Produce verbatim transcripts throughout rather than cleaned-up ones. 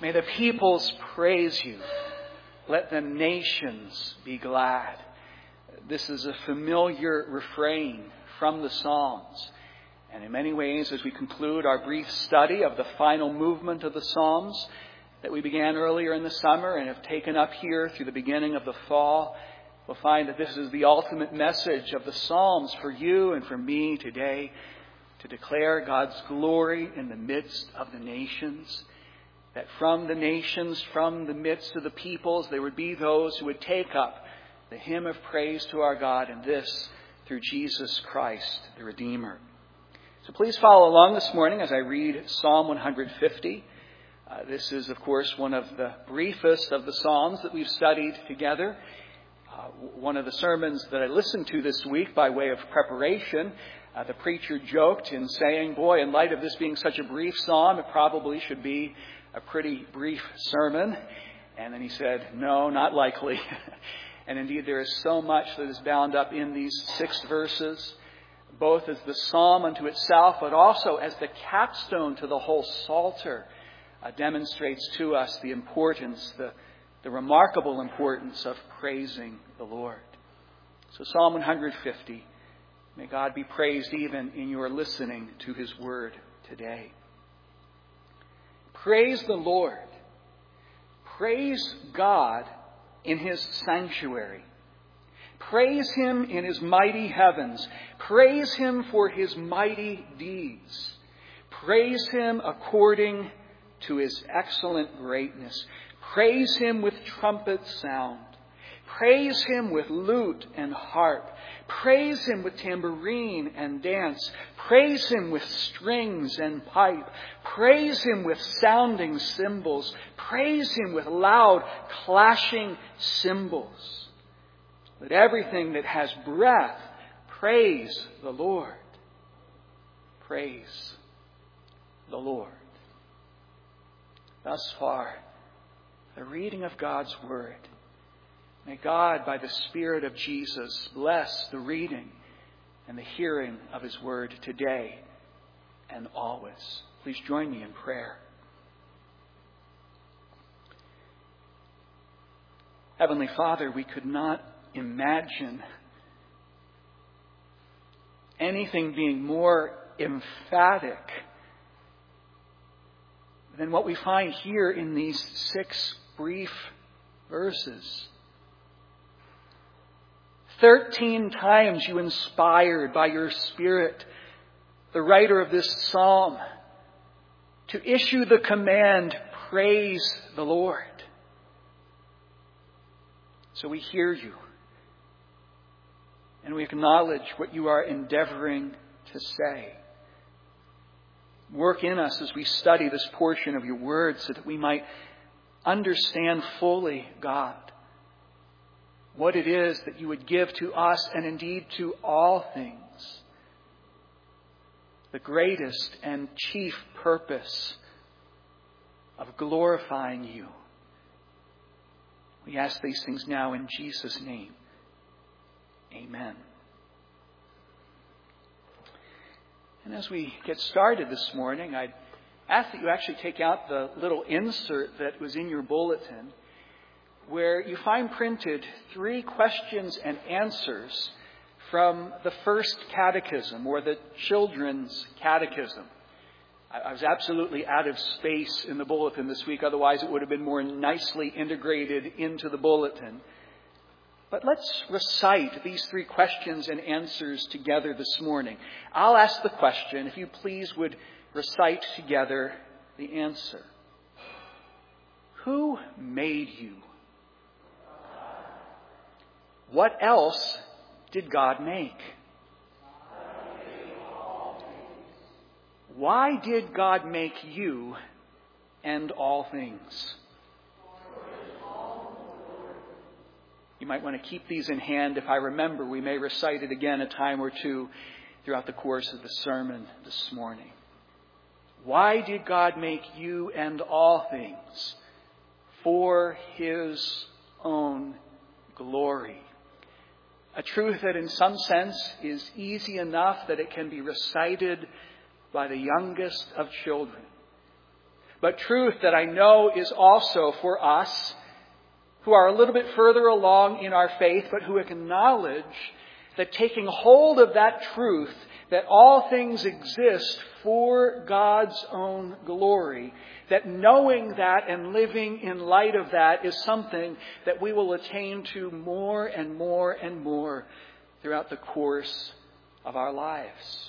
May the peoples praise you. Let the nations be glad. This is a familiar refrain from the Psalms. And in many ways, as we conclude our brief study of the final movement of the Psalms that we began earlier in the summer and have taken up here through the beginning of the fall, we'll find that this is the ultimate message of the Psalms for you and for me today, to declare God's glory in the midst of the nations. That from the nations, from the midst of the peoples, there would be those who would take up the hymn of praise to our God, and this through Jesus Christ, the Redeemer. So please follow along this morning as I read Psalm one hundred fifty. Uh, this is, of course, one of the briefest of the Psalms that we've studied together. Uh, one of the sermons that I listened to this week by way of preparation, uh, the preacher joked in saying, boy, in light of this being such a brief psalm, it probably should be a pretty brief sermon. And then he said, no, not likely. And indeed, there is so much that is bound up in these six verses, both as the psalm unto itself, but also as the capstone to the whole Psalter, uh, demonstrates to us the importance, the, the remarkable importance of praising the Lord. So Psalm one hundred fifty, may God be praised even in your listening to his word today. Praise the Lord. Praise God in his sanctuary. Praise him in his mighty heavens. Praise him for his mighty deeds. Praise him according to his excellent greatness. Praise him with trumpet sound. Praise him with lute and harp. Praise him with tambourine and dance. Praise him with strings and pipe. Praise him with sounding cymbals. Praise him with loud clashing cymbals. Let everything that has breath praise the Lord. Praise the Lord. Thus far, the reading of God's word. May God, by the Spirit of Jesus, bless the reading and the hearing of his word today and always. Please join me in prayer. Heavenly Father, we could not imagine anything being more emphatic than what we find here in these six brief verses. Thirteen times you inspired by your Spirit the writer of this psalm to issue the command, praise the Lord. So we hear you and we acknowledge what you are endeavoring to say. Work in us as we study this portion of your word so that we might understand fully, God, what it is that you would give to us and indeed to all things. The greatest and chief purpose of glorifying you. We ask these things now in Jesus' name. Amen. And as we get started this morning, I'd ask that you actually take out the little insert that was in your bulletin, where you find printed three questions and answers from the first catechism, or the children's catechism. I was absolutely out of space in the bulletin this week, otherwise it would have been more nicely integrated into the bulletin. But let's recite these three questions and answers together this morning. I'll ask the question, if you please would recite together the answer. Who made you? What else did God make? Why did God make you and all things? You might want to keep these in hand. If I remember, we may recite it again a time or two throughout the course of the sermon this morning. Why did God make you and all things? For his own glory. A truth that in some sense is easy enough that it can be recited by the youngest of children. but truth that I know is also for us who are a little bit further along in our faith, but who acknowledge that taking hold of that truth, that all things exist for God's own glory, that knowing that and living in light of that is something that we will attain to more and more and more throughout the course of our lives.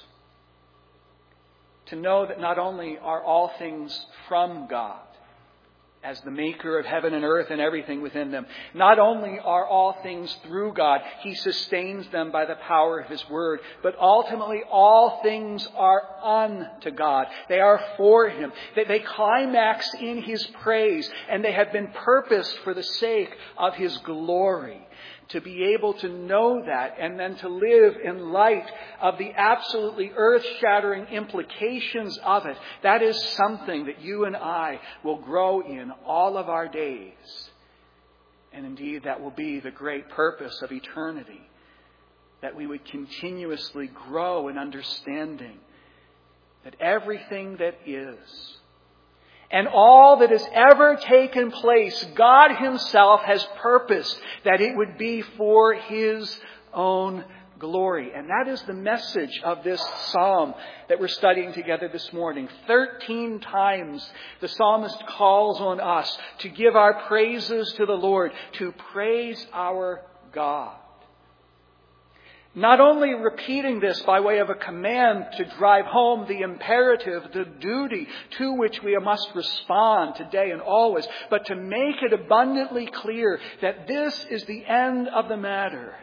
To know that not only are all things from God, as the maker of heaven and earth and everything within them. Not only are all things through God, He sustains them by the power of His word, but ultimately all things are unto God. They are for Him. They, they climax in His praise, and they have been purposed for the sake of His glory. To be able to know that and then to live in light of the absolutely earth-shattering implications of it, that is something that you and I will grow in all of our days. And indeed, that will be the great purpose of eternity, that we would continuously grow in understanding that everything that is and all that has ever taken place, God Himself has purposed that it would be for His own glory. And that is the message of this psalm that we're studying together this morning. Thirteen times the psalmist calls on us to give our praises to the Lord, to praise our God. Not only repeating this by way of a command to drive home the imperative, the duty to which we must respond today and always, but to make it abundantly clear that this is the end of the matter.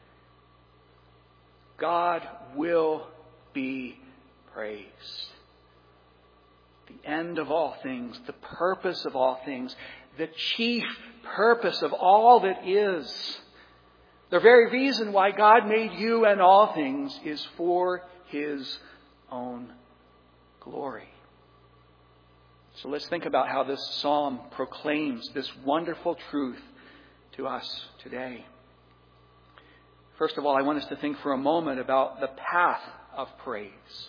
God will be praised. The end of all things, the purpose of all things, the chief purpose of all that is. The very reason why God made you and all things is for His own glory. So let's think about how this psalm proclaims this wonderful truth to us today. First of all, I want us to think for a moment about the path of praise.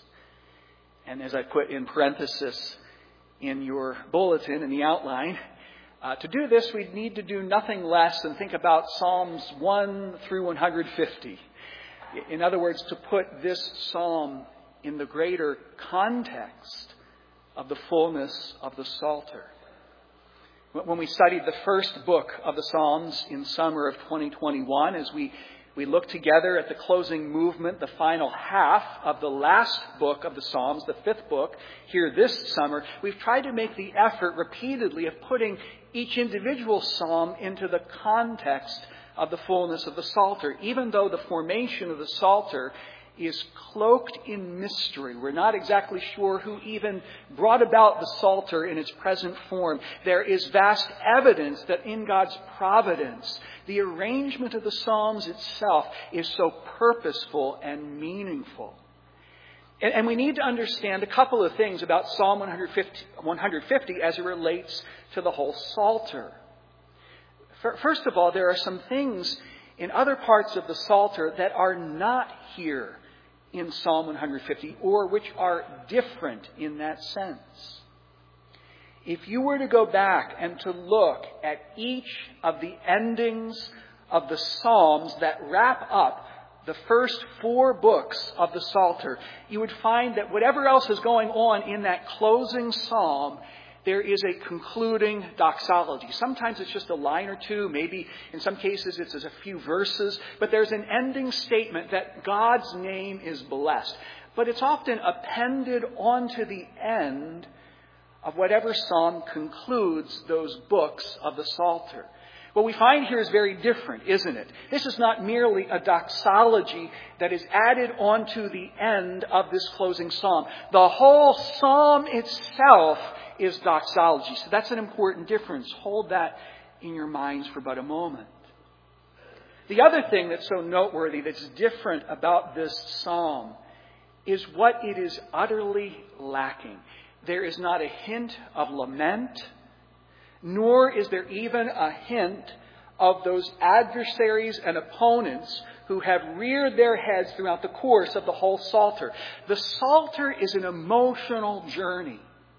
And as I put in parenthesis in your bulletin, in the outline, Uh, to do this, we'd need to do nothing less than think about Psalms one through one hundred fifty. In other words, to put this psalm in the greater context of the fullness of the Psalter. When we studied the first book of the Psalms in summer of twenty twenty-one, as we We look together at the closing movement, the final half of the last book of the Psalms, the fifth book, here this summer. We've tried to make the effort repeatedly of putting each individual psalm into the context of the fullness of the Psalter, even though the formation of the Psalter is cloaked in mystery. We're not exactly sure who even brought about the Psalter in its present form. There is vast evidence that in God's providence, the arrangement of the Psalms itself is so purposeful and meaningful. And, and we need to understand a couple of things about Psalm one hundred fifty as it relates to the whole Psalter. First of all, there are some things in other parts of the Psalter that are not here in Psalm one hundred fifty, or which are different in that sense. If you were to go back and to look at each of the endings of the Psalms that wrap up the first four books of the Psalter, you would find that whatever else is going on in that closing psalm, there is a concluding doxology. Sometimes it's just a line or two. Maybe in some cases it's a few verses. But there's an ending statement that God's name is blessed. But it's often appended onto the end of whatever psalm concludes those books of the Psalter. What we find here is very different, isn't it? This is not merely a doxology that is added onto the end of this closing psalm. The whole psalm itself is doxology. So that's an important difference. Hold that in your minds for but a moment. The other thing that's so noteworthy, that's different about this psalm, is what it is utterly lacking. There is not a hint of lament, nor is there even a hint of those adversaries and opponents who have reared their heads throughout the course of the whole Psalter. The Psalter is an emotional journey.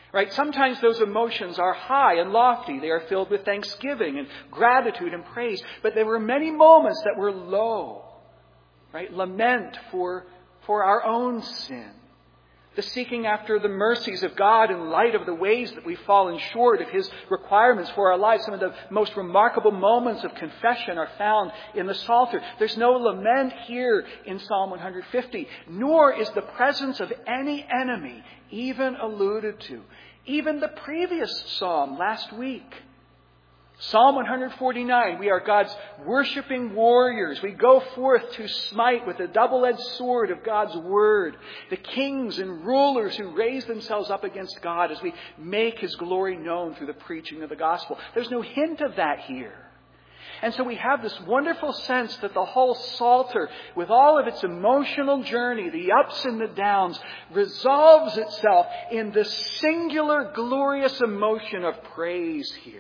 Right? Sometimes those emotions are high and lofty. They are filled with thanksgiving and gratitude and praise. But there were many moments that were low. Right? Lament for, for our own sin. The seeking after the mercies of God in light of the ways that we've fallen short of His requirements for our lives. Some of the most remarkable moments of confession are found in the Psalter. There's no lament here in Psalm one fifty, nor is the presence of any enemy even alluded to. Even the previous psalm last week, Psalm one forty-nine, we are God's worshiping warriors. We go forth to smite with the double-edged sword of God's word the kings and rulers who raise themselves up against God as we make His glory known through the preaching of the gospel. There's no hint of that here. And so we have this wonderful sense that the whole Psalter, with all of its emotional journey, the ups and the downs, resolves itself in this singular glorious emotion of praise here.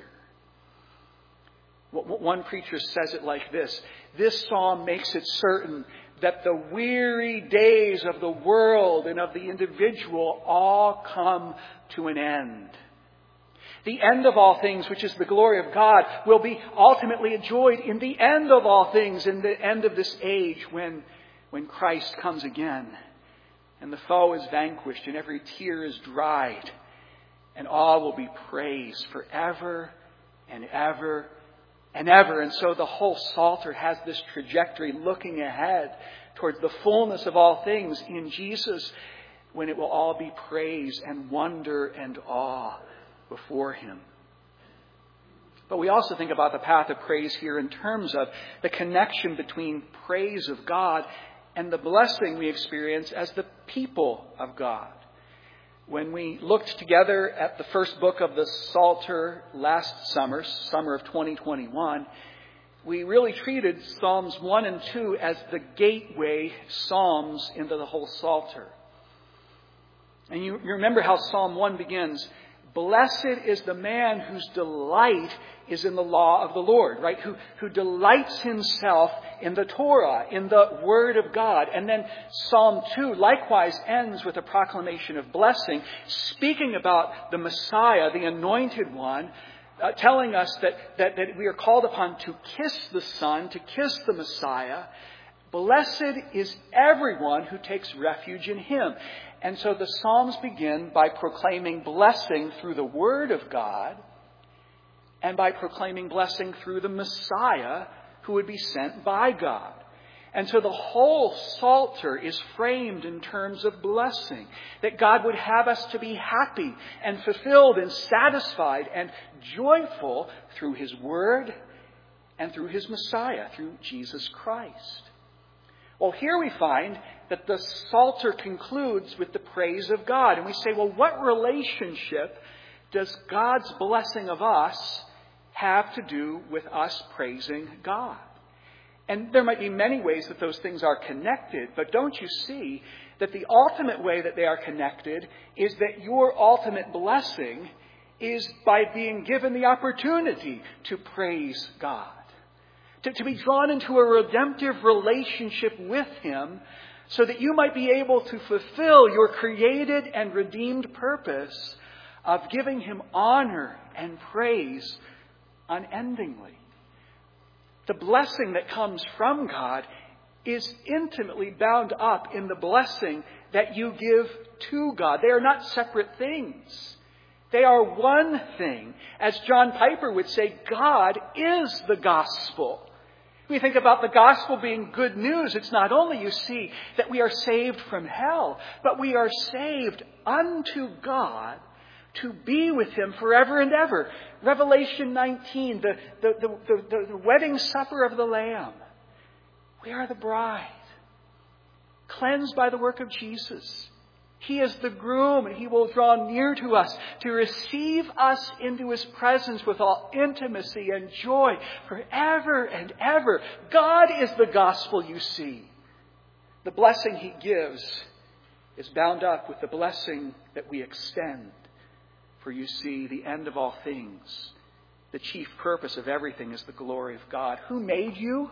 One preacher says it like this: this psalm makes it certain that the weary days of the world and of the individual all come to an end. The end of all things, which is the glory of God, will be ultimately enjoyed in the end of all things, in the end of this age, when, when Christ comes again and the foe is vanquished and every tear is dried, and all will be praised forever and ever and ever. And so the whole Psalter has this trajectory looking ahead towards the fullness of all things in Jesus, when it will all be praise and wonder and awe before Him. But we also think about the path of praise here in terms of the connection between praise of God and the blessing we experience as the people of God. When we looked together at the first book of the Psalter last summer, summer of twenty twenty-one, we really treated Psalms one and two as the gateway psalms into the whole Psalter. And you, you remember how Psalm one begins: blessed is the man whose delight is in the law of the Lord, right? Who, who delights himself in the Torah, in the Word of God. And then Psalm two likewise ends with a proclamation of blessing, speaking about the Messiah, the Anointed One, uh, telling us that, that, that we are called upon to kiss the Son, to kiss the Messiah. Blessed is everyone who takes refuge in Him. And so the Psalms begin by proclaiming blessing through the Word of God, and by proclaiming blessing through the Messiah who would be sent by God. And so the whole Psalter is framed in terms of blessing, that God would have us to be happy and fulfilled and satisfied and joyful through His Word and through His Messiah, through Jesus Christ. Well, here we find that the Psalter concludes with the praise of God. And we say, well, what relationship does God's blessing of us have to do with us praising God? And there might be many ways that those things are connected, but don't you see that the ultimate way that they are connected is that your ultimate blessing is by being given the opportunity to praise God, to, to be drawn into a redemptive relationship with Him, so that you might be able to fulfill your created and redeemed purpose of giving Him honor and praise unendingly. The blessing that comes from God is intimately bound up in the blessing that you give to God. They are not separate things. They are one thing. As John Piper would say, God is the gospel. We think about the gospel being good news. It's not only, you see, that we are saved from hell, but we are saved unto God to be with Him forever and ever. Revelation nineteen, the, the, the, the, the wedding supper of the Lamb. We are the bride, cleansed by the work of Jesus. He is the groom, and He will draw near to us to receive us into His presence with all intimacy and joy forever and ever. God is the gospel, you see. The blessing He gives is bound up with the blessing that we extend. For you see, the end of all things, the chief purpose of everything, is the glory of God. Who made you?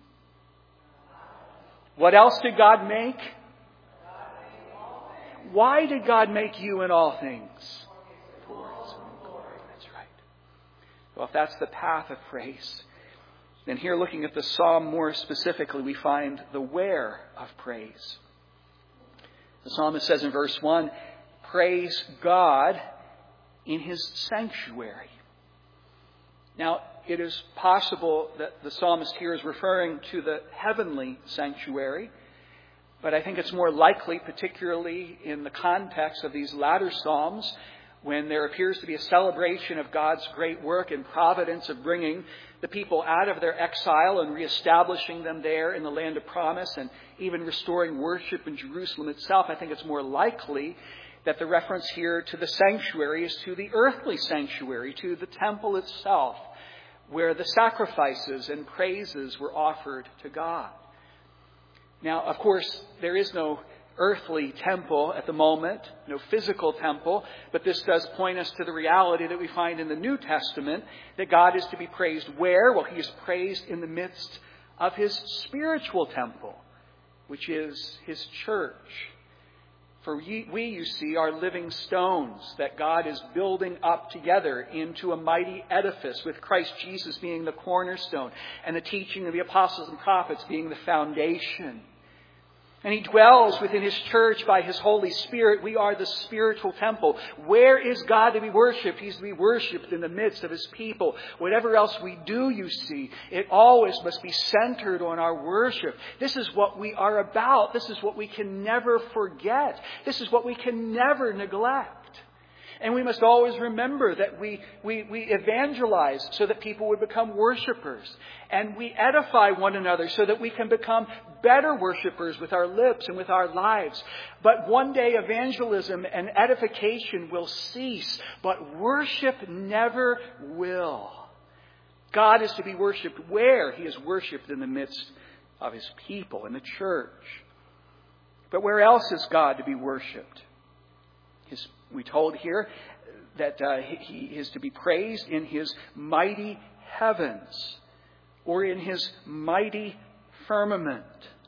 What else did God make? Why did God make you in all things? Well, if that's the path of praise, then here, looking at the psalm more specifically, we find the where of praise. The psalmist says in verse one, praise God in his sanctuary. Now, it is possible that the psalmist here is referring to the heavenly sanctuary, but I think it's more likely, particularly in the context of these latter psalms, when there appears to be a celebration of God's great work and providence of bringing the people out of their exile and reestablishing them there in the land of promise and even restoring worship in Jerusalem itself. I think it's more likely that the reference here to the sanctuary is to the earthly sanctuary, to the temple itself, where the sacrifices and praises were offered to God. Now, of course, there is no earthly temple at the moment, no physical temple, but this does point us to the reality that we find in the New Testament, that God is to be praised where? Well, he is praised in the midst of his spiritual temple, which is his church. For we, we, you see, are living stones that God is building up together into a mighty edifice, with Christ Jesus being the cornerstone and the teaching of the apostles and prophets being the foundation. And he dwells within his church by his Holy Spirit. We are the spiritual temple. Where is God to be worshipped? He's to be worshipped in the midst of his people. Whatever else we do, you see, it always must be centered on our worship. This is what we are about. This is what we can never forget. This is what we can never neglect. And we must always remember that we, we, we evangelize so that people would become worshipers. And we edify one another so that we can become better worshipers with our lips and with our lives. But one day evangelism and edification will cease, but worship never will. God is to be worshipped where? He is worshipped in the midst of his people, in the church. But where else is God to be worshipped? His, we told here that uh, he is to be praised in his mighty heavens, or in his mighty firmament,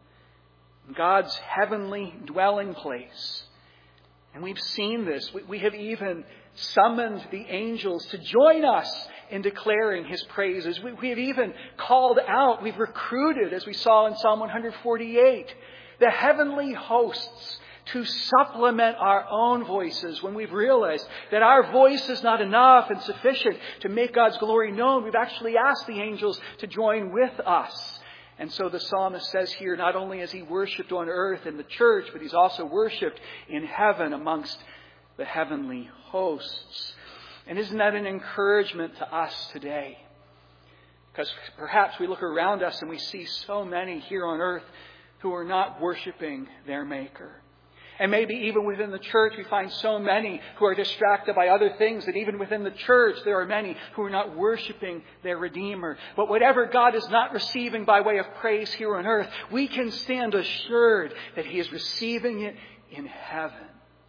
God's heavenly dwelling place. And we've seen this. We, we have even summoned the angels to join us in declaring his praises. We, we have even called out, we've recruited, as we saw in Psalm one forty-eight, the heavenly hosts to supplement our own voices. When we've realized that our voice is not enough and sufficient to make God's glory known, we've actually asked the angels to join with us. And so the psalmist says here, not only is he worshipped on earth in the church, but he's also worshipped in heaven amongst the heavenly hosts. And isn't that an encouragement to us today? Because perhaps we look around us and we see so many here on earth who are not worshiping their Maker. And maybe even within the church, we find so many who are distracted by other things, that even within the church, there are many who are not worshiping their Redeemer. But whatever God is not receiving by way of praise here on earth, we can stand assured that he is receiving it in heaven.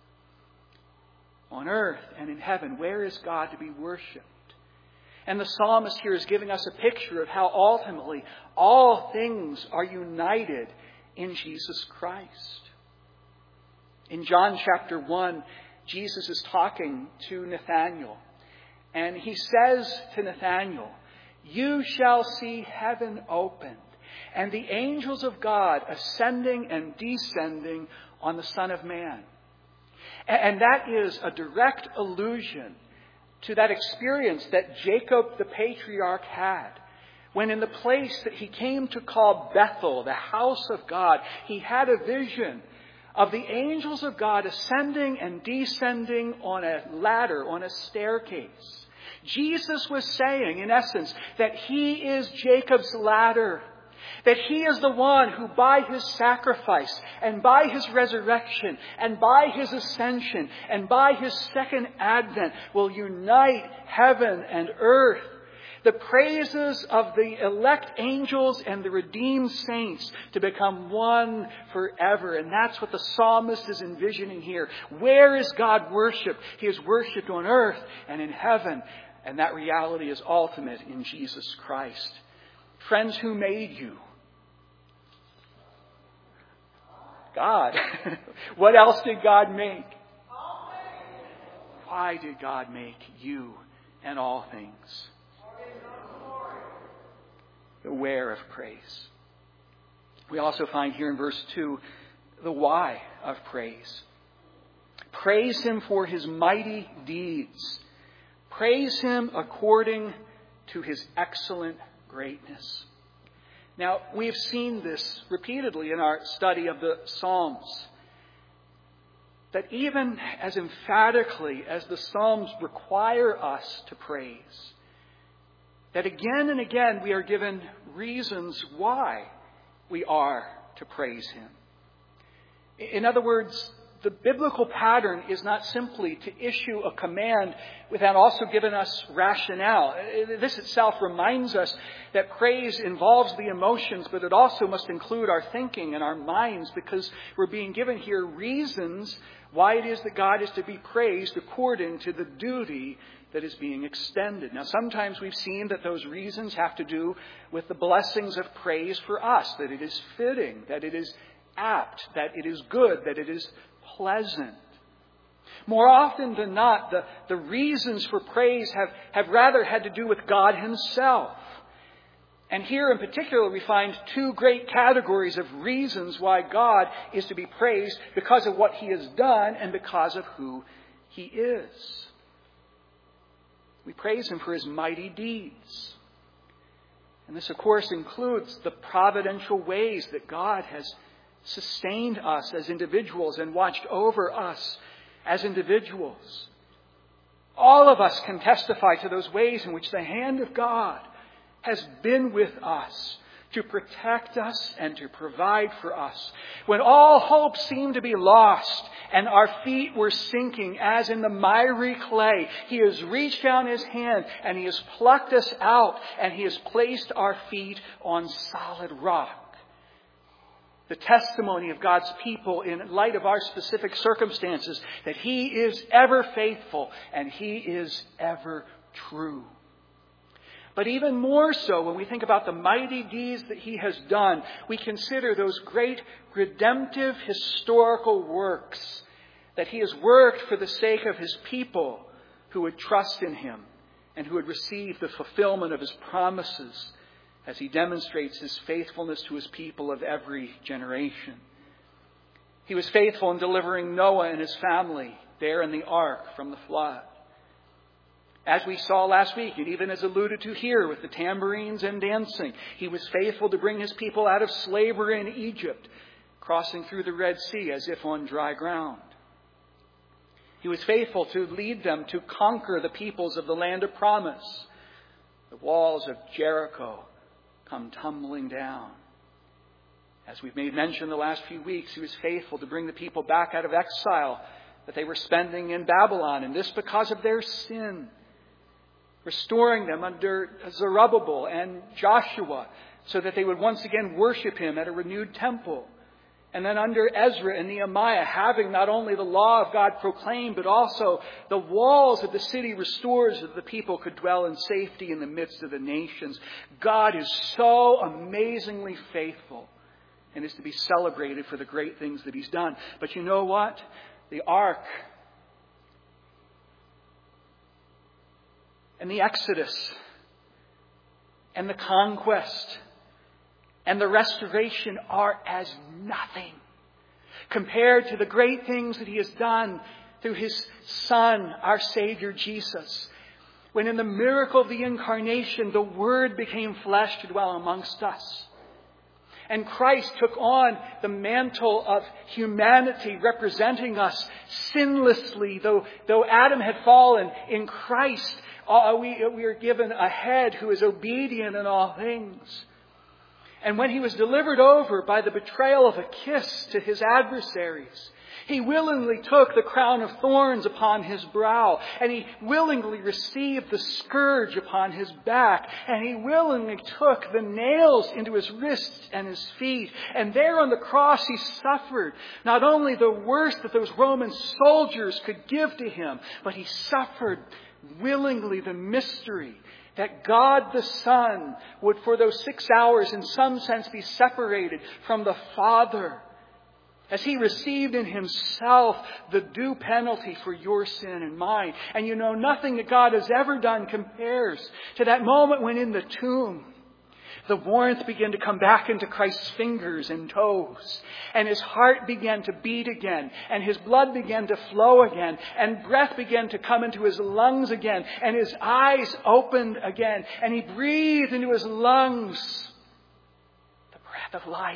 On earth and in heaven, where is God to be worshipped? And the psalmist here is giving us a picture of how ultimately all things are united in Jesus Christ. In John chapter one, Jesus is talking to Nathanael. And he says to Nathanael, "You shall see heaven opened, and the angels of God ascending and descending on the Son of Man." And that is a direct allusion to that experience that Jacob the patriarch had, when in the place that he came to call Bethel, the house of God, he had a vision of the angels of God ascending and descending on a ladder, on a staircase. Jesus was saying, in essence, that he is Jacob's ladder. That he is the one who by his sacrifice and by his resurrection and by his ascension and by his second advent will unite heaven and earth. The praises of the elect angels and the redeemed saints to become one forever. And that's what the psalmist is envisioning here. Where is God worshipped? He is worshipped on earth and in heaven. And that reality is ultimate in Jesus Christ. Friends, who made you? God. What else did God make? Why did God make you and all things? The where of praise. We also find here in verse two the why of praise. Praise Him for His mighty deeds. Praise Him according to His excellent greatness. Now, we've seen this repeatedly in our study of the Psalms. That even as emphatically as the Psalms require us to praise, that again and again we are given reasons why we are to praise Him. In other words, the biblical pattern is not simply to issue a command without also giving us rationale. This itself reminds us that praise involves the emotions, but it also must include our thinking and our minds, because we're being given here reasons why it is that God is to be praised according to the duty that is being extended. Now, sometimes we've seen that those reasons have to do with the blessings of praise for us, that it is fitting, that it is apt, that it is good, that it is pleasant. More often than not, the, the reasons for praise have, have rather had to do with God Himself. And here in particular, we find two great categories of reasons why God is to be praised: because of what He has done and because of who He is. We praise Him for His mighty deeds. And this, of course, includes the providential ways that God has sustained us as individuals and watched over us as individuals. All of us can testify to those ways in which the hand of God has been with us to protect us and to provide for us. When all hope seemed to be lost and our feet were sinking as in the miry clay, He has reached down His hand and He has plucked us out and He has placed our feet on solid rock. The testimony of God's people in light of our specific circumstances, that He is ever faithful and He is ever true. But even more so, when we think about the mighty deeds that He has done, we consider those great redemptive historical works that He has worked for the sake of His people who would trust in Him and who would receive the fulfillment of His promises, as He demonstrates His faithfulness to His people of every generation. He was faithful in delivering Noah and his family there in the ark from the flood. As we saw last week, and even as alluded to here with the tambourines and dancing, He was faithful to bring His people out of slavery in Egypt, crossing through the Red Sea as if on dry ground. He was faithful to lead them to conquer the peoples of the land of promise. The walls of Jericho come tumbling down. As we've made mention the last few weeks, He was faithful to bring the people back out of exile that they were spending in Babylon, and this because of their sin, restoring them under Zerubbabel and Joshua so that they would once again worship Him at a renewed temple. And then under Ezra and Nehemiah, having not only the law of God proclaimed, but also the walls of the city restored so that the people could dwell in safety in the midst of the nations. God is so amazingly faithful and is to be celebrated for the great things that He's done. But you know what? The ark and the Exodus and the conquest and the restoration are as nothing compared to the great things that He has done through His Son, our Savior Jesus. When in the miracle of the incarnation, the Word became flesh to dwell amongst us. And Christ took on the mantle of humanity, representing us sinlessly. Though, though Adam had fallen, in Christ uh, we, we are given a head who is obedient in all things. And when He was delivered over by the betrayal of a kiss to His adversaries, He willingly took the crown of thorns upon His brow, and He willingly received the scourge upon His back, and He willingly took the nails into His wrists and His feet. And there on the cross He suffered not only the worst that those Roman soldiers could give to Him, but He suffered willingly the mystery that God the Son would for those six hours in some sense be separated from the Father, as He received in Himself the due penalty for your sin and mine. And you know, nothing that God has ever done compares to that moment when in the tomb, the warmth began to come back into Christ's fingers and toes. And His heart began to beat again. And His blood began to flow again. And breath began to come into His lungs again. And His eyes opened again. And He breathed into His lungs the breath of life.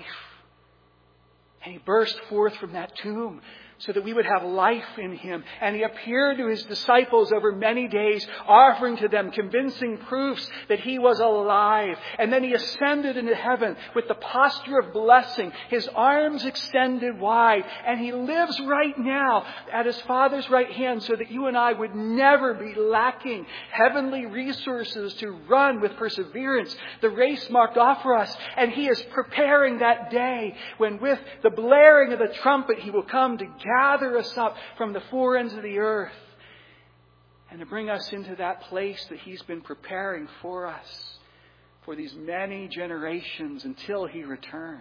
And He burst forth from that tomb so that we would have life in Him. And He appeared to His disciples over many days, offering to them convincing proofs that He was alive. And then He ascended into heaven with the posture of blessing, His arms extended wide. And He lives right now at His Father's right hand so that you and I would never be lacking heavenly resources to run with perseverance the race marked off for us. And He is preparing that day when with the blaring of the trumpet He will come to gather us up from the four ends of the earth and to bring us into that place that He's been preparing for us for these many generations until He returns.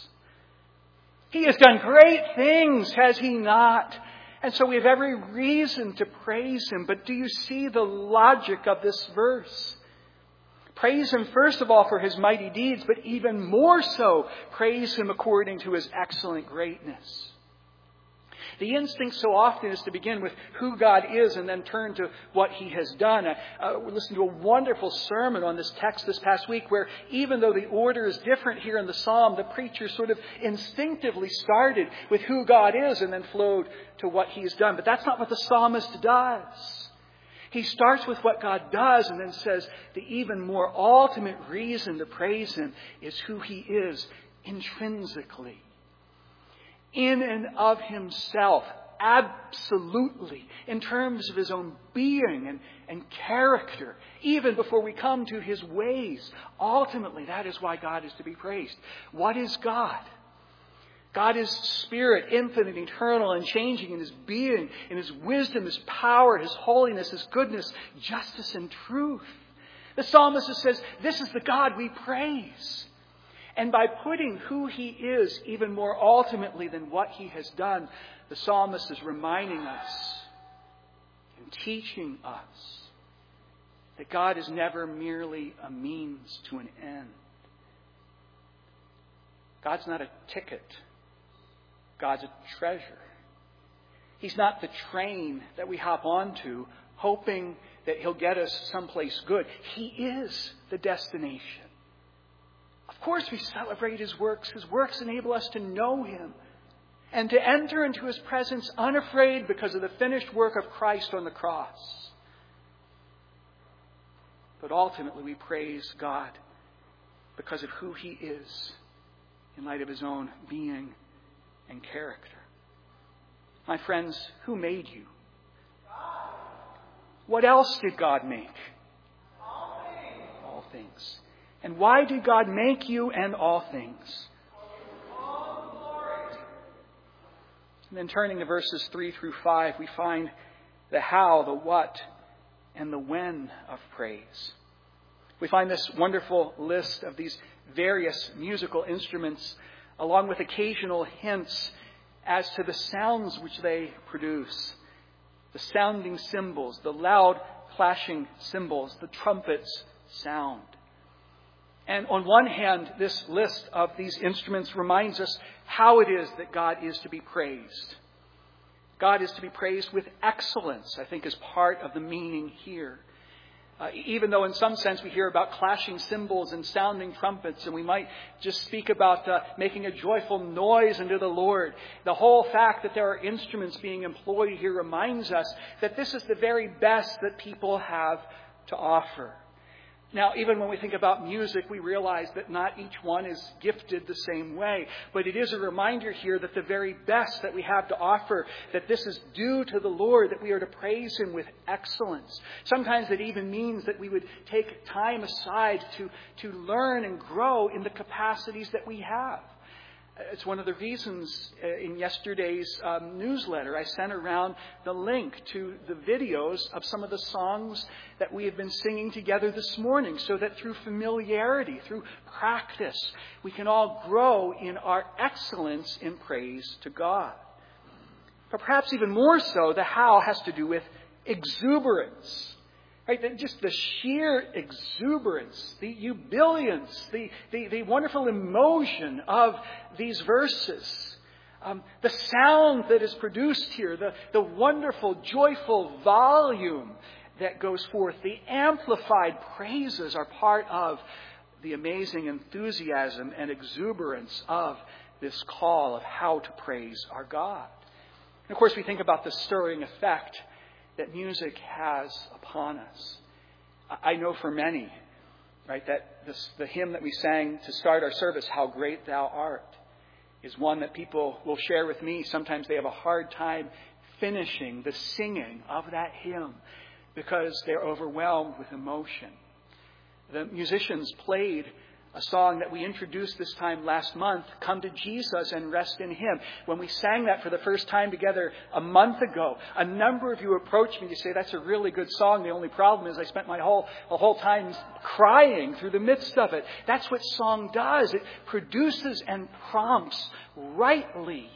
He has done great things, has He not? And so we have every reason to praise Him. But do you see the logic of this verse? Praise Him first of all for His mighty deeds, but even more so, praise Him according to His excellent greatness. The instinct so often is to begin with who God is and then turn to what He has done. Uh, we listened to a wonderful sermon on this text this past week where even though the order is different here in the psalm, the preacher sort of instinctively started with who God is and then flowed to what He has done. But that's not what the psalmist does. He starts with what God does and then says the even more ultimate reason to praise Him is who He is intrinsically. In and of Himself, absolutely, in terms of His own being and, and character, even before we come to His ways. Ultimately, that is why God is to be praised. What is God? God is Spirit, infinite, eternal, and changing in His being, in His wisdom, His power, His holiness, His goodness, justice, and truth. The psalmist says, this is the God we praise. And by putting who He is even more ultimately than what He has done, the psalmist is reminding us and teaching us that God is never merely a means to an end. God's not a ticket. God's a treasure. He's not the train that we hop onto hoping that He'll get us someplace good. He is the destination. Of course we celebrate His works. His works enable us to know Him and to enter into His presence unafraid because of the finished work of Christ on the cross. But ultimately we praise God because of who He is in light of His own being and character. My friends, who made you? What else did God make? All things. All things. And why did God make you and all things? All glory. And then turning to verses three through five, we find the how, the what, and the when of praise. We find this wonderful list of these various musical instruments, along with occasional hints as to the sounds which they produce. The sounding cymbals, the loud clashing cymbals, the trumpets sound. And on one hand, this list of these instruments reminds us how it is that God is to be praised. God is to be praised with excellence, I think, is part of the meaning here. Uh, even though in some sense we hear about clashing cymbals and sounding trumpets, and we might just speak about uh, making a joyful noise unto the Lord, the whole fact that there are instruments being employed here reminds us that this is the very best that people have to offer. Now, even when we think about music, we realize that not each one is gifted the same way. But it is a reminder here that the very best that we have to offer, that this is due to the Lord, that we are to praise Him with excellence. Sometimes it even means that we would take time aside to, to learn and grow in the capacities that we have. It's one of the reasons in yesterday's um, newsletter I sent around the link to the videos of some of the songs that we have been singing together this morning, so that through familiarity, through practice, we can all grow in our excellence in praise to God. But perhaps even more so, the how has to do with exuberance. Right? Just the sheer exuberance, the ebullience, the, the, the wonderful emotion of these verses. Um, the sound that is produced here, the, the wonderful, joyful volume that goes forth, the amplified praises are part of the amazing enthusiasm and exuberance of this call of how to praise our God. And of course, we think about the stirring effect that music has upon us. I know for many, right, that this, the hymn that we sang to start our service, How Great Thou Art, is one that people will share with me. Sometimes they have a hard time finishing the singing of that hymn because they're overwhelmed with emotion. The musicians played a song that we introduced this time last month, Come to Jesus and Rest in Him. When we sang that for the first time together a month ago, a number of you approached me to say, that's a really good song. The only problem is I spent my whole, the whole time crying through the midst of it. That's what song does. It produces and prompts rightly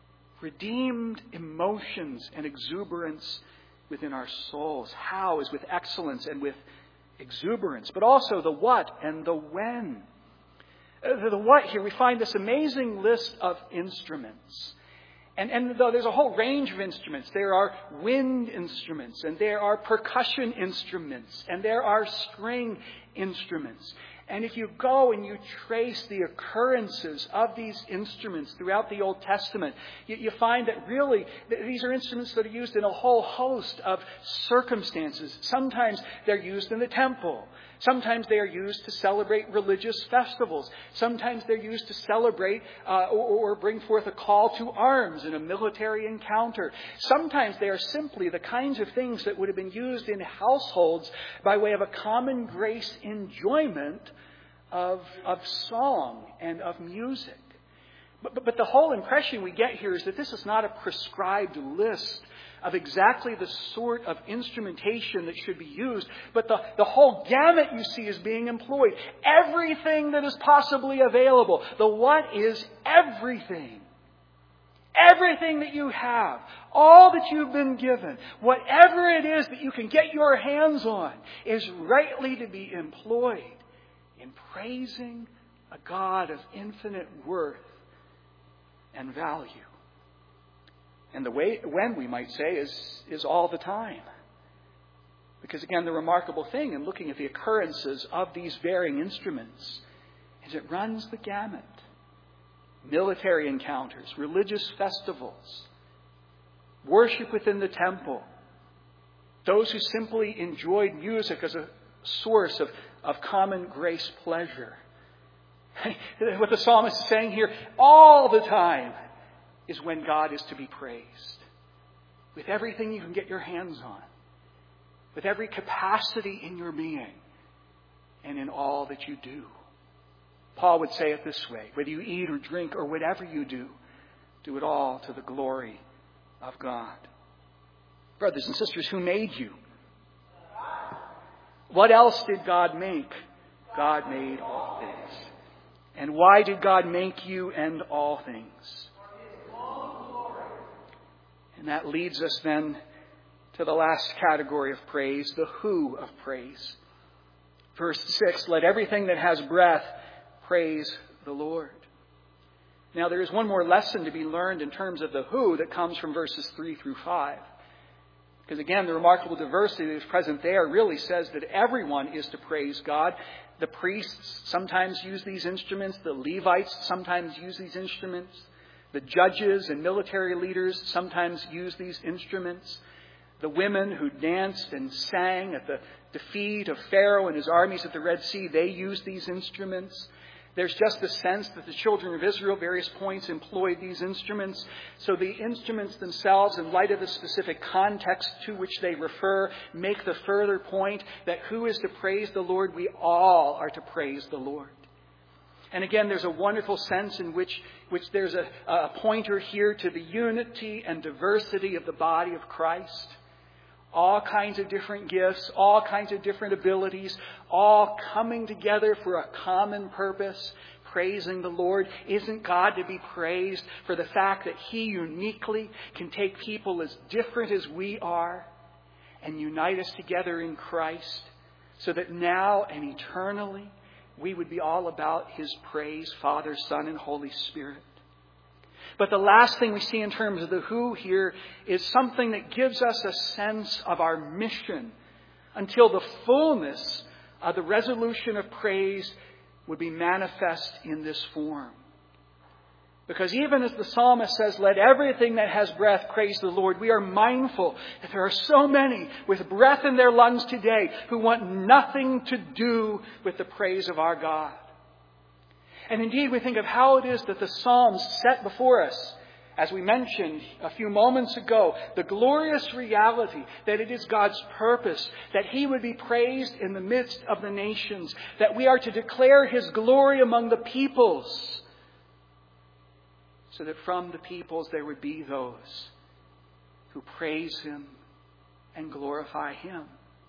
redeemed emotions and exuberance within our souls. How is with excellence and with exuberance, but also the what and the when. Uh, the what here, we find this amazing list of instruments. And, and though there's a whole range of instruments, there are wind instruments, and there are percussion instruments, and there are string instruments. And if you go and you trace the occurrences of these instruments throughout the Old Testament, you, you find that really these are instruments that are used in a whole host of circumstances. Sometimes they're used in the temple. Sometimes they are used to celebrate religious festivals. Sometimes they're used to celebrate uh, or, or bring forth a call to arms in a military encounter. Sometimes they are simply the kinds of things that would have been used in households by way of a common grace enjoyment of, of song and of music. But, but, but the whole impression we get here is that this is not a prescribed list of exactly the sort of instrumentation that should be used, but the, the whole gamut you see is being employed. Everything that is possibly available. The what is everything. Everything that you have, all that you've been given, whatever it is that you can get your hands on, is rightly to be employed in praising a God of infinite worth and value. And the way, when we might say, is, is all the time. Because again, the remarkable thing in looking at the occurrences of these varying instruments is it runs the gamut. Military encounters, religious festivals, worship within the temple, those who simply enjoyed music as a source of, of common grace pleasure. What the psalmist is saying here, all the time, is when God is to be praised. With everything you can get your hands on. With every capacity in your being. And in all that you do. Paul would say it this way, whether you eat or drink or whatever you do, do it all to the glory of God. Brothers and sisters, who made you? What else did God make? God made all things. And why did God make you and all things? And that leads us then to the last category of praise, the who of praise. Verse six, let everything that has breath praise the Lord. Now there is one more lesson to be learned in terms of the who that comes from verses three through five. Because again, the remarkable diversity that is present there really says that everyone is to praise God. The priests sometimes use these instruments. The Levites sometimes use these instruments. The judges and military leaders sometimes use these instruments. The women who danced and sang at the defeat of Pharaoh and his armies at the Red Sea, they used these instruments. There's just the sense that the children of Israel at various points employed these instruments. So the instruments themselves, in light of the specific context to which they refer, make the further point that who is to praise the Lord? We all are to praise the Lord. And again, there's a wonderful sense in which, which there's a, a pointer here to the unity and diversity of the body of Christ. All kinds of different gifts, all kinds of different abilities, all coming together for a common purpose, praising the Lord. Isn't God to be praised for the fact that He uniquely can take people as different as we are and unite us together in Christ so that now and eternally we would be all about His praise, Father, Son, and Holy Spirit. But the last thing we see in terms of the who here is something that gives us a sense of our mission until the fullness of the resolution of praise would be manifest in this form. Because even as the psalmist says, let everything that has breath praise the Lord, we are mindful that there are so many with breath in their lungs today who want nothing to do with the praise of our God. And indeed, we think of how it is that the Psalms set before us, as we mentioned a few moments ago, the glorious reality that it is God's purpose that He would be praised in the midst of the nations, that we are to declare His glory among the peoples, so that from the peoples there would be those who praise Him and glorify Him.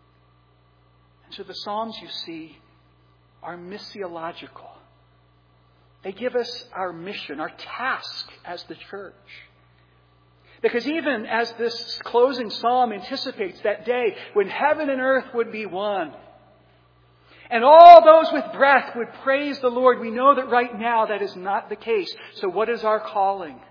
And so the Psalms, you see, are missiological. They give us our mission, our task as the church. Because even as this closing psalm anticipates that day when heaven and earth would be one, and all those with breath would praise the Lord, we know that right now that is not the case. So what is our calling?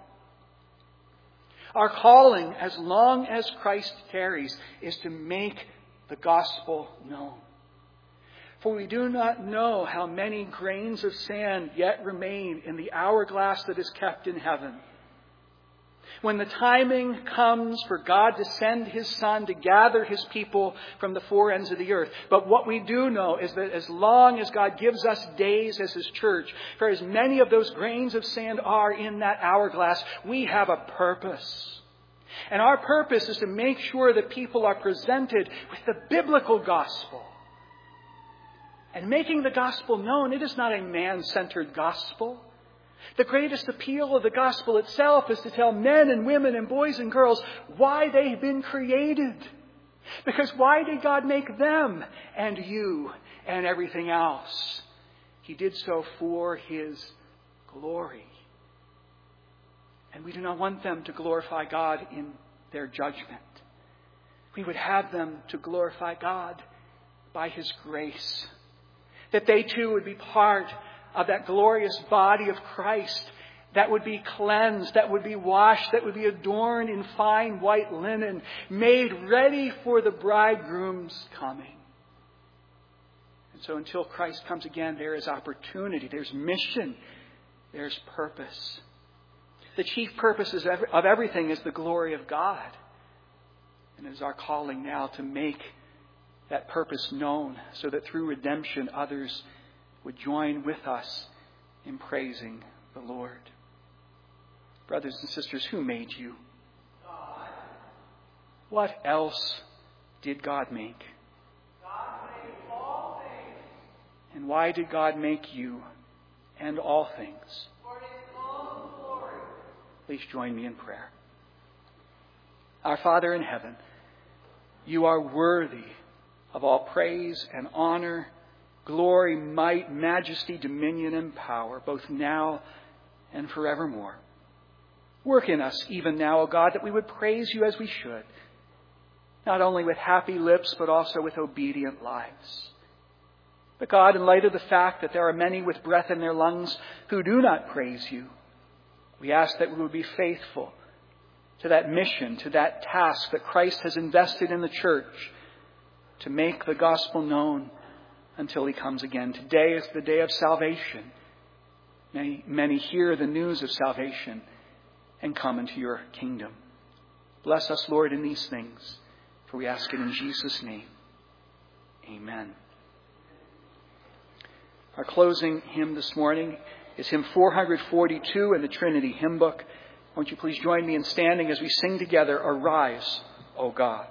Our calling, as long as Christ tarries, is to make the gospel known. For we do not know how many grains of sand yet remain in the hourglass that is kept in heaven. When the timing comes for God to send His Son to gather His people from the four ends of the earth. But what we do know is that as long as God gives us days as His church, for as many of those grains of sand are in that hourglass, we have a purpose. And our purpose is to make sure that people are presented with the biblical gospel. And making the gospel known, it is not a man-centered gospel. The greatest appeal of the gospel itself is to tell men and women and boys and girls why they've been created. Because why did God make them and you and everything else? He did so for His glory. And we do not want them to glorify God in their judgment. We would have them to glorify God by His grace. That they too would be part of that glorious body of Christ that would be cleansed, that would be washed, that would be adorned in fine white linen, made ready for the bridegroom's coming. And so until Christ comes again, there is opportunity, there's mission, there's purpose. The chief purpose of everything is the glory of God. And it is our calling now to make that purpose known so that through redemption others would join with us in praising the Lord. Brothers and sisters, who made you? God. What else did God make? God made all things. And why did God make you and all things? For His own glory. Please join me in prayer. Our Father in heaven, You are worthy of all praise and honor, glory, might, majesty, dominion, and power, both now and forevermore. Work in us even now, O God, that we would praise You as we should, not only with happy lips, but also with obedient lives. But God, in light of the fact that there are many with breath in their lungs who do not praise You, we ask that we would be faithful to that mission, to that task that Christ has invested in the church, to make the gospel known until He comes again. Today is the day of salvation. Many, many hear the news of salvation and come into Your kingdom. Bless us, Lord, in these things, for we ask it in Jesus' name. Amen. Our closing hymn this morning is hymn four forty-two in the Trinity Hymn Book. Won't you please join me in standing as we sing together, Arise, O God.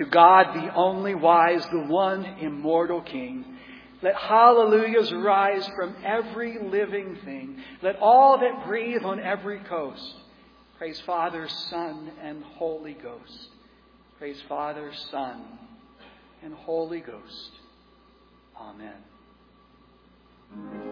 To God, the only wise, the one immortal King, let hallelujahs rise from every living thing. Let all that breathe on every coast praise Father, Son, and Holy Ghost. Praise Father, Son, and Holy Ghost. Amen.